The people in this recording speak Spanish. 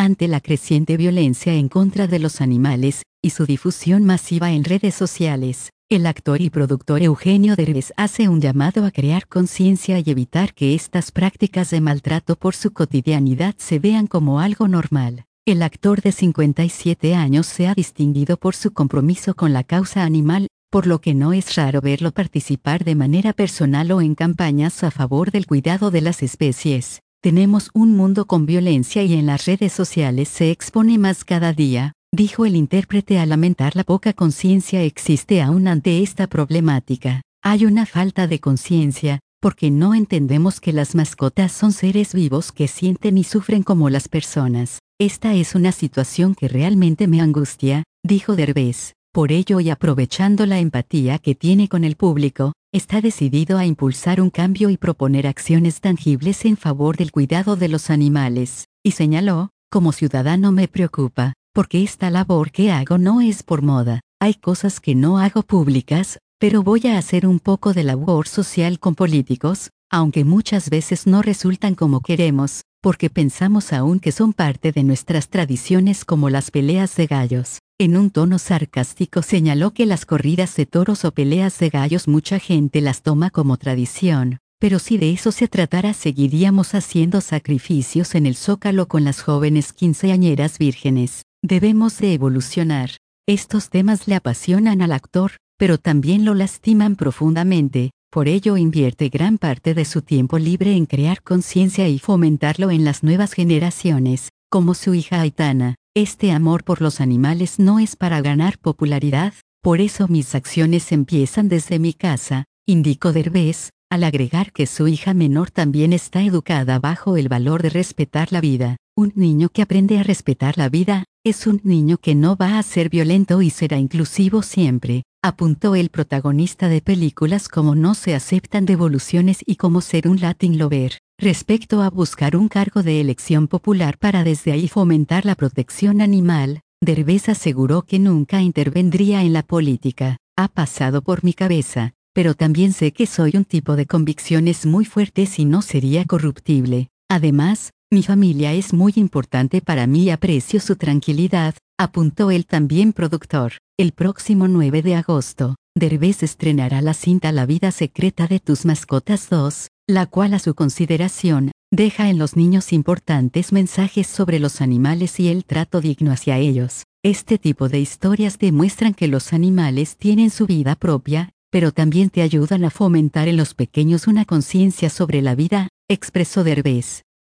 Ante la creciente violencia en contra de los animales, y su difusión masiva en redes sociales, el actor y productor Eugenio Derbez hace un llamado a crear conciencia y evitar que estas prácticas de maltrato por su cotidianidad se vean como algo normal. El actor de 57 años se ha distinguido por su compromiso con la causa animal, por lo que no es raro verlo participar de manera personal o en campañas a favor del cuidado de las especies. Tenemos un mundo con violencia y en las redes sociales se expone más cada día, dijo el intérprete al lamentar la poca conciencia existe aún ante esta problemática. Hay una falta de conciencia, porque no entendemos que las mascotas son seres vivos que sienten y sufren como las personas. Esta es una situación que realmente me angustia, dijo Derbez. Por ello y aprovechando la empatía que tiene con el público, está decidido a impulsar un cambio y proponer acciones tangibles en favor del cuidado de los animales, y señaló, como ciudadano me preocupa, porque esta labor que hago no es por moda, hay cosas que no hago públicas, pero voy a hacer un poco de labor social con políticos, aunque muchas veces no resultan como queremos, porque pensamos aún que son parte de nuestras tradiciones como las peleas de gallos. En un tono sarcástico señaló que las corridas de toros o peleas de gallos mucha gente las toma como tradición, pero si de eso se tratara seguiríamos haciendo sacrificios en el Zócalo con las jóvenes quinceañeras vírgenes. Debemos de evolucionar. Estos temas le apasionan al actor, pero también lo lastiman profundamente, por ello invierte gran parte de su tiempo libre en crear conciencia y fomentarlo en las nuevas generaciones, como su hija Aitana. Este amor por los animales no es para ganar popularidad, por eso mis acciones empiezan desde mi casa, indicó Derbez, al agregar que su hija menor también está educada bajo el valor de respetar la vida. Un niño que aprende a respetar la vida, es un niño que no va a ser violento y será inclusivo siempre, apuntó el protagonista de películas como No se aceptan devoluciones y Cómo ser un Latin Lover. Respecto a buscar un cargo de elección popular para desde ahí fomentar la protección animal, Derbez aseguró que nunca intervendría en la política. Ha pasado por mi cabeza, pero también sé que soy un tipo de convicciones muy fuertes y no sería corruptible. Además, mi familia es muy importante para mí y aprecio su tranquilidad, apuntó el también productor. El próximo 9 de agosto, Derbez estrenará la cinta La vida secreta de tus mascotas 2, la cual a su consideración, deja en los niños importantes mensajes sobre los animales y el trato digno hacia ellos. Este tipo de historias demuestran que los animales tienen su vida propia, pero también te ayudan a fomentar en los pequeños una conciencia sobre la vida, expresó Derbez.